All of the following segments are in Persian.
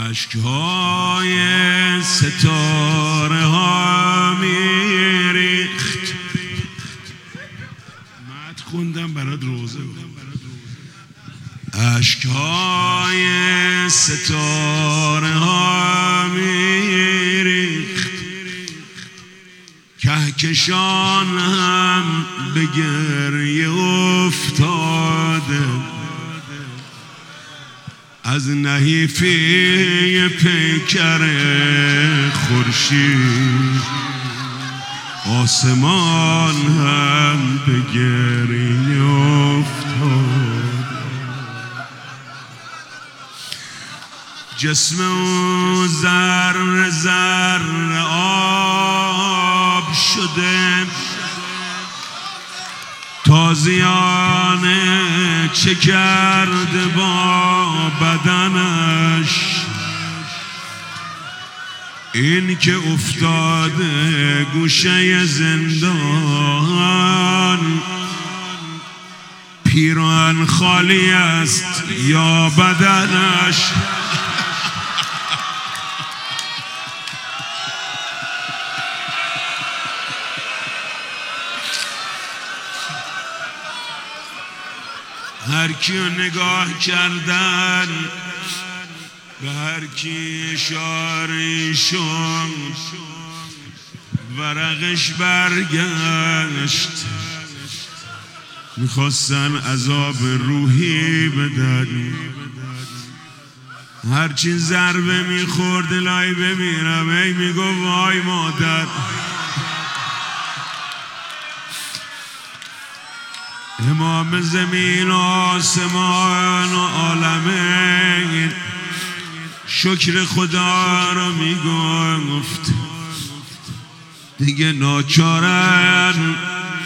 اشکهای ستاره ها میریخت. مد خوندم برات روزه بود. اشکهای ستاره ها میریخت، کهکشان هم به گریه افتاده، از نحیفی پیکر خورشید آسمان هم به گریه افتاده. جسم او ذره ذره آب شده، تازیانه چه کرده با بدنش، این که افتاده گوشه زندان، پیراهن خالی است یا بدنش. هر کیو نگاه کردن، به هر کی اشاره شد، ورقش برگشت. میخواستن عذاب روحی بدن، هرچی ضربه میخورد لای بمیرم، ای میگو وای مادر. امام زمین و آسمان و عالمین شکر خدا رو میگفت، دیگه ناچارن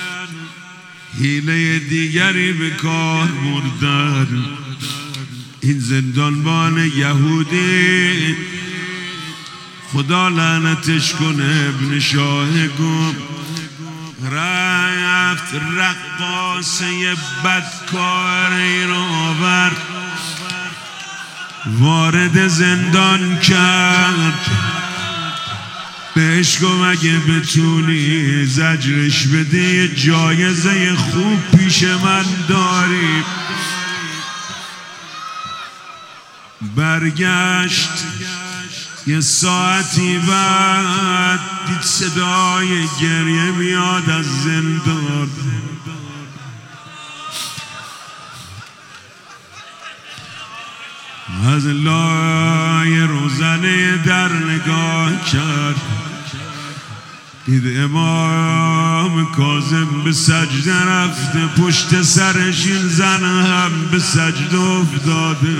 حیله دیگری به کار بردن. این زندانبان یهودی خدا لعنتش کنه، ابن شاه گم رفت رقاصه بدکاری رو آورد، وارد زندان کرد. بهش گفت اگه بتونی زجرش بده، جایزه خوب پیش من داری. برگشت یه ساعتی بعد دید صدای گریه میاد از زندان. از لای روزنه در نگاه کرد، دید امام کاظم به سجده رفته، پشت سرش این زن هم به سجده افتاده.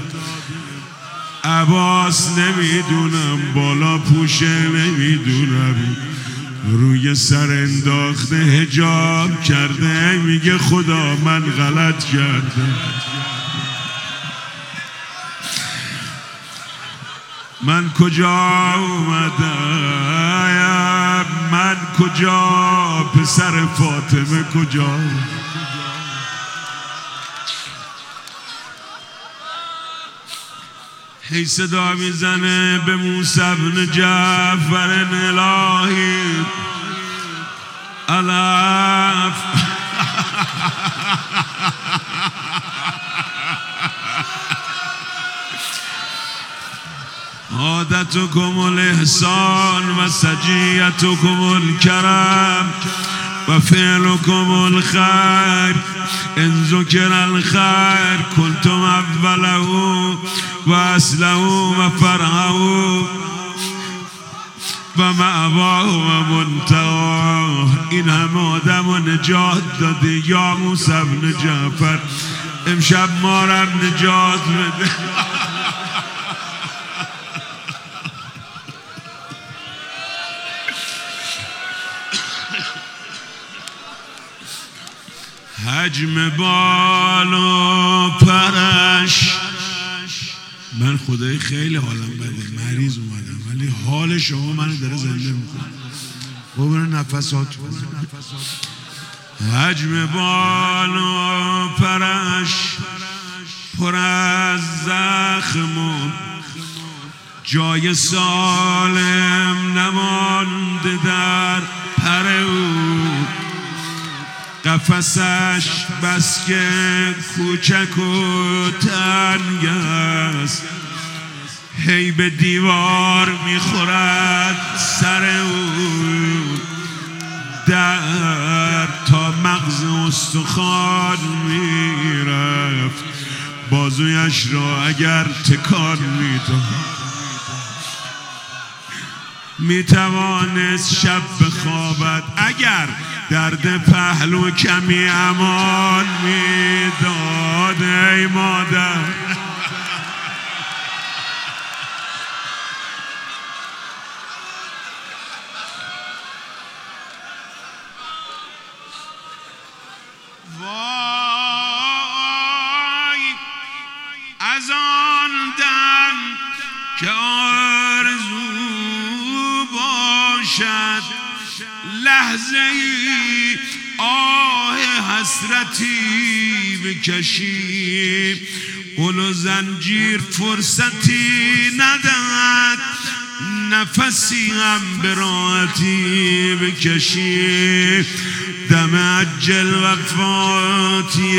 عباس نمیدونم، بالا پوشه نمیدونم، روی سر انداخته حجاب کرده، میگه خدا من غلط کردم، من کجا اومدم، من کجا، پسر فاطمه کجا. هی صدا میزنه به موسی بن جعفر الهی الاف. عادتكم الاحسان و سجیتكم الکرم و فعلكم الخیر، ان ذکر الخیر کنتم اوله و اصله و فرعه و مأواه و منتهاه. این همه آدم رو نجات داده یا موسی بن جعفر، امشب ما رو نجات بده. حجم بال و پرش. من خدای خیلی حالم بده، مریض اومدم ولی حال شما منو داره زنده میکنه. ببر نفسات. حجم بال و پرش پر از زخم و جای سالم نمانده در پر او، قفسش بس که کوچک و تنگ است، هی به دیوار میخورد سر او، در تا مغز استخوان میرفت، بازویش را اگر تکان میداد میتوانست شب بخوابد، اگر درد پهلو کمی امان میداد. ای مادر وای از آن دم که آرزو باشد، لحظه ای آه حسرتی بکشی، قل و زنجیر فرصتی ندهد، نفسی هم به راحتی بکشی، دم عجل وفاتی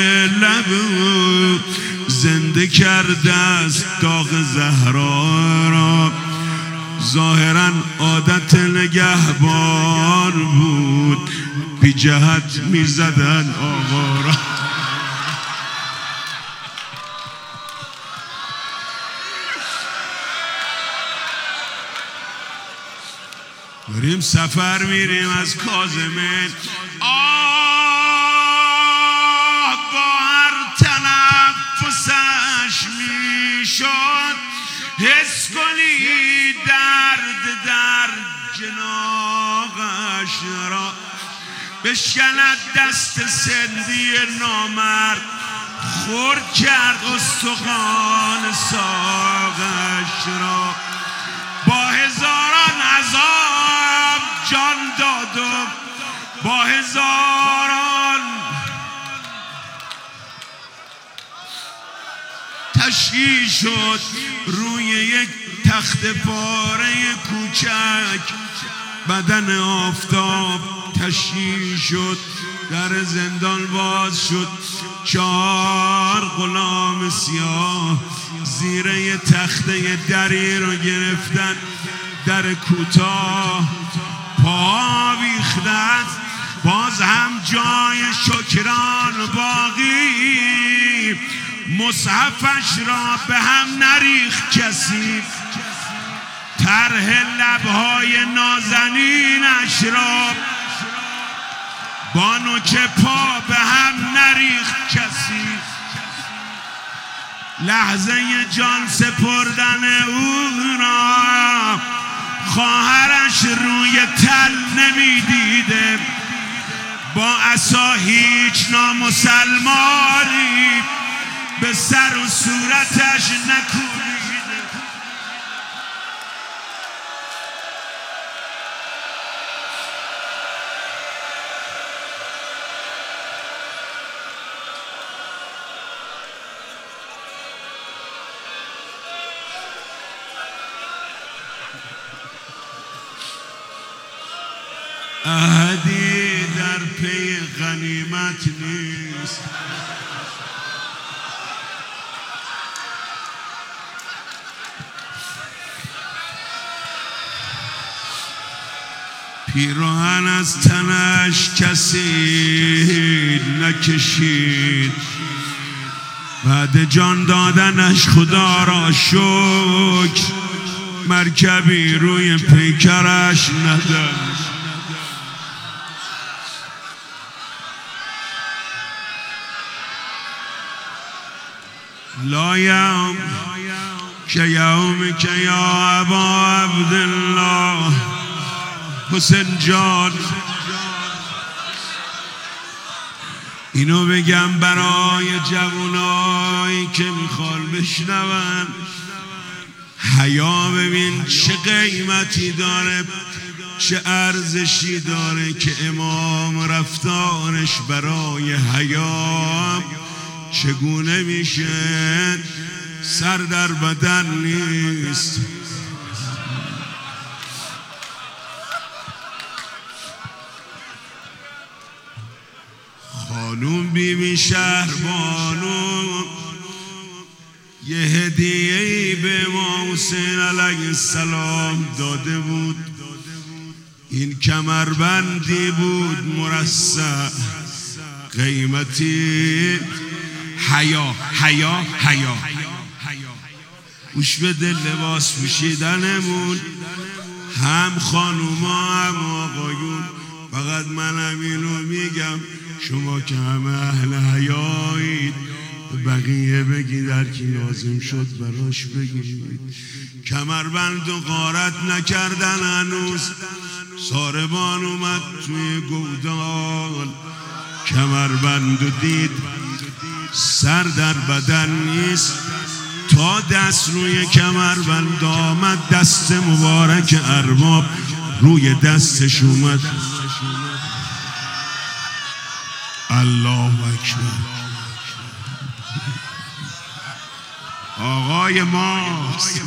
لب زنده کرده است داغ زهرا را، ظاهرا عادت نگهبان بود بی جهت می زدن آقا را. داریم سفر میریم از کاظمه، آه با هر تنفسش میشد حس کنی درد در جناغش را، بشکند دست سندی نامرد، خورد کرد استخوان ساقش را، با هزاران عذاب جان داد و با هزاران تشییع شد، روی یک تخت پاره کوچک بدن آفتاب تشییع شد، در زندان باز شد، 4 غلام سیاه زیر یه تخته دری رو گرفتن، در کوتاه پا بیختن، باز هم جای شکران باقی، مصحفش را به هم نریخت کسی، طرح لبهای نازنینش را با نوک پا به هم نریخت کسی، لحظه جان سپردن او را خواهرش روی تل نمیدیده، با عصا هیچ نامسلمانی به سر و صورتش نکوبیده. احدی در پی غنیمت نیست، پیراهن از تنش کسی نکشید، بعد جان دادنش خدا را شکر، مرکبی روی پیکرش نداشت. لا یوم که یوم که یا ابا عبدالله، حسین جان اینو بگم برای جوانایی که میخوان بشنون، حیا ببین چه قیمتی داره، چه ارزشی داره که امام رفتارش برای حیا چگونه میشه. سر در بدن نیست. خانوم بیبی شهربانو یه هدیه‌ای به ما حسین علیه السلام داده بود. این کمربندی بود مرصع، قیمتی حیا. گوش بده، لباس پوشیدنمون هم خانوما هم آقایون، فقط منم اینو میگم شما که همه اهل حیایید بقیه بگید، هر کی لازم شد براش بگید. کمربند و غارت نکردن هنوز. ساربان اومد توی گودال، کمربند و دید سر در بدن نیست، تا دست روی کمربند آمد، دست مبارک ارباب روی دستش اومد. الله اکبر. آقای ماست.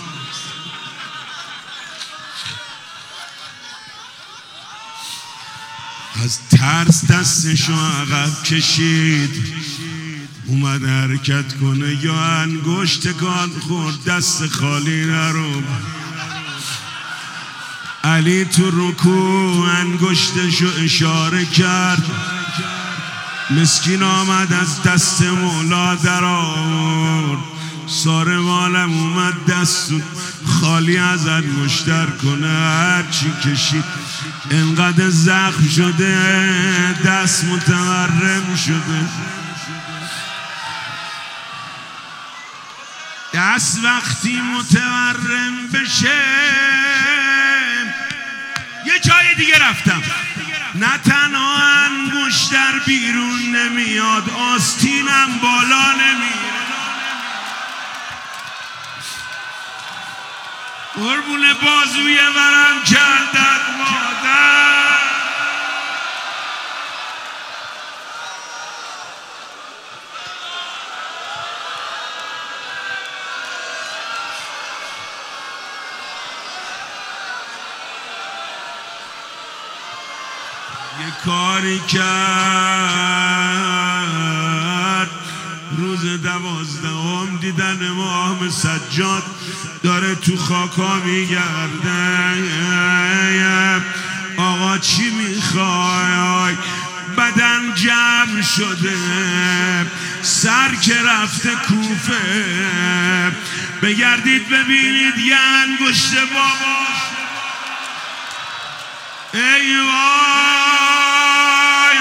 از ترس دستشو عقب کشید، اومد حرکت کنه یا انگشت کان خورد، دست خالی نرو. علی تو رکوع انگشتشو اشاره کرد، مسکین آمد از دست مولا در آورد. ساربانم اومد دست خالی از انگشتر کنه، هرچی کشید انقدر زخم شده، دست متورم شده. دست وقتی متورم بشه، یه جای دیگه رفتم، نه تنها انگشتر بیرون نمیاد، آستینم بالا نمیره. قربون بازوی ورم کردت مادر. یه کاری کرد روز 12 دیدن امام سجاد داره تو خاکا میگرده. آقا چی میخوای؟ بدن جمع شده، سر که رفته کوفه. بگردید ببینید یه انگشت بابا. ای وای،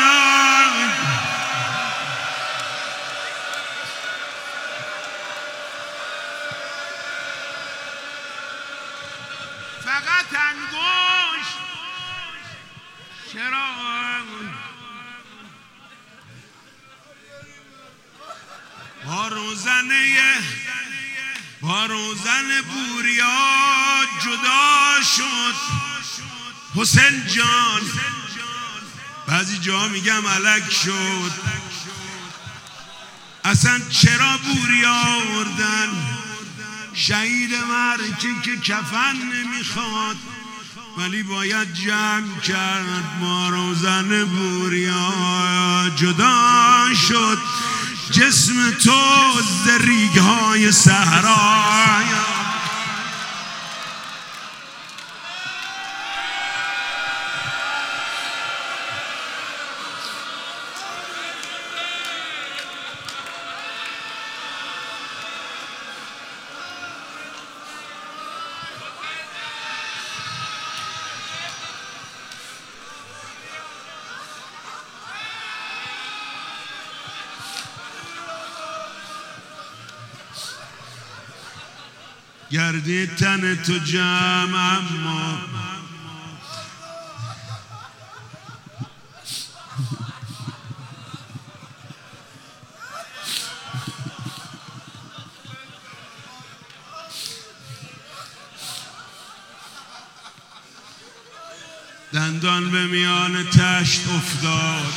فقط انگشت. چرا؟ با روزن بوریا جدا شد حسین جان. بعضی جا میگم ملک شد. اصلا چرا بوریا آوردن؟ شهید مرکه که کفن نمیخواد، ولی باید جمع کرد. ما روزن بوریا جدا شد، جسم تو ز ریگ‌های صحرا. گردی تن تو جمع، اما دندان به میان تشت افتاد.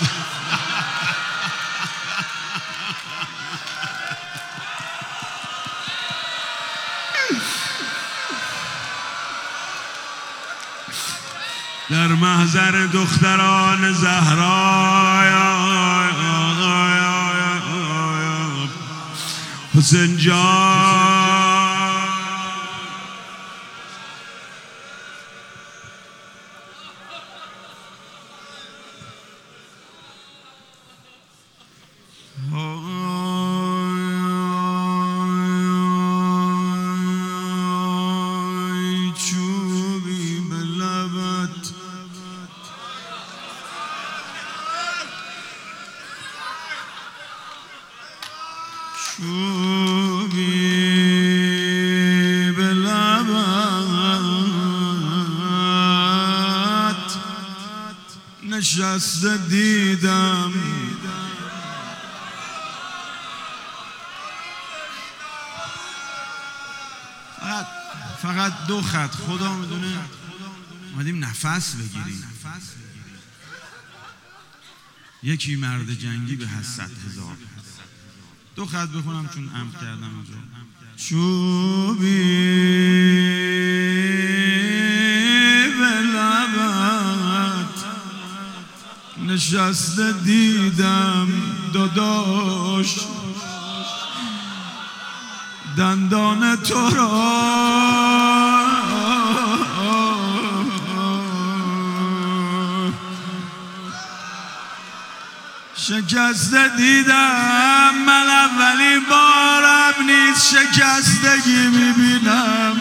در محضر دختران زهرا حسین جان چوبی به لبت نشسته دیدم فقط دو خط خدا میدونه اومدیم نفس بگیریم. یکی مرد جنگی به 100,000 دو خط بخونم چون عمد کردم اونجا. چوبی به لبت نشسته دیدم داداش دندان تو را شکسته دیدم. من اولین بارم نیست شکستگی میبینم.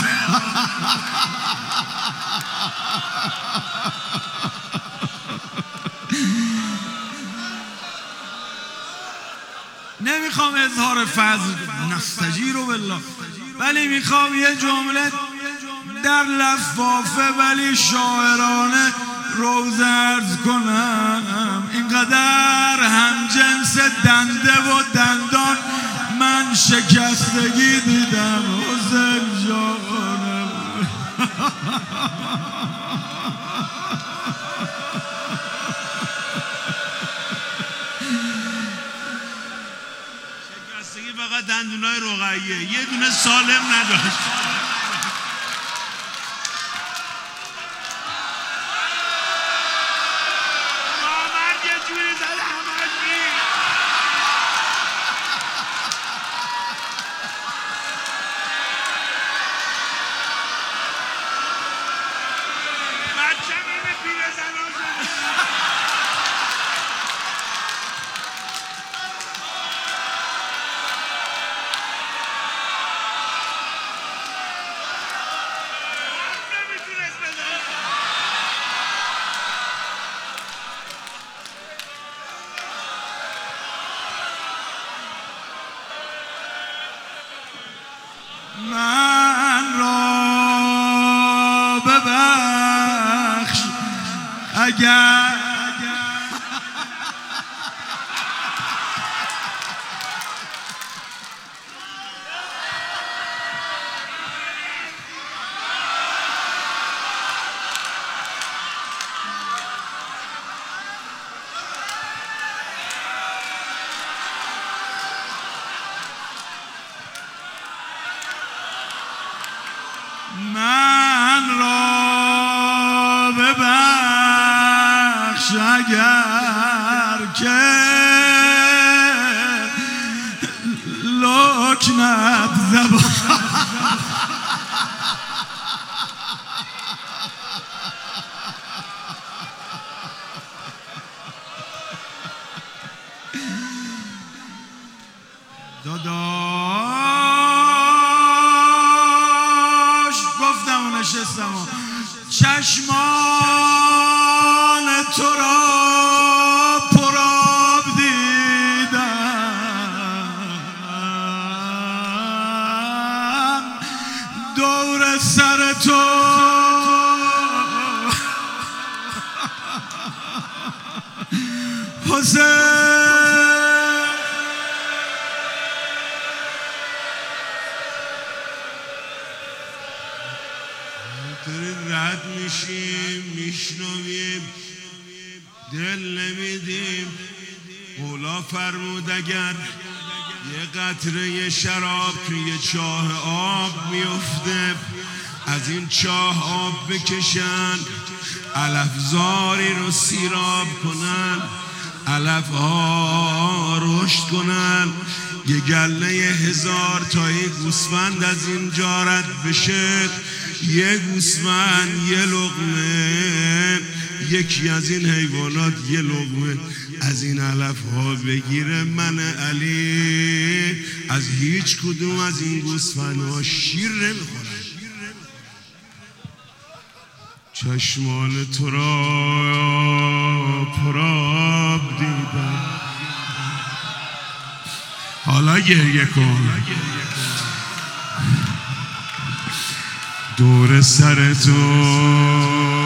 نمیخوام اظهار فضل نستجیر بالله، ولی میخوام یه جمله در لفافه ولی شاعرانه روزه عرض کنم. اینقدر هم جنس دنده و دندان من شکستگی دیدم حسین جانم. شکستگی فقط دندونای رقیه، یه دونه سالم نداشت. من را ببخش اگر من را ببخش اگر که لکنت زبان داداش گفتم و نشستم و چشمان تو را پرآب دیدم دور سر تو حسین داریم رد میشیم میشنویم دل نمیدیم. مولا فرمود اگر یه قطره شراب توی چاه آب میفته از این چاه آب بکشن علفزاری رو سیراب کنن، علف ها رشد کنن، یه گله 1000 تایی گوسفند از اینجا رد بشه، یه گوسفند یه لقمه، یکی از این حیوانات یه لقمه از این علف ها بگیره، من علی از هیچ کدوم از این گوسفند ها شیر نمیخورم. چشمان تو را پراب دیدم، حالا گریه کن، دور سر تو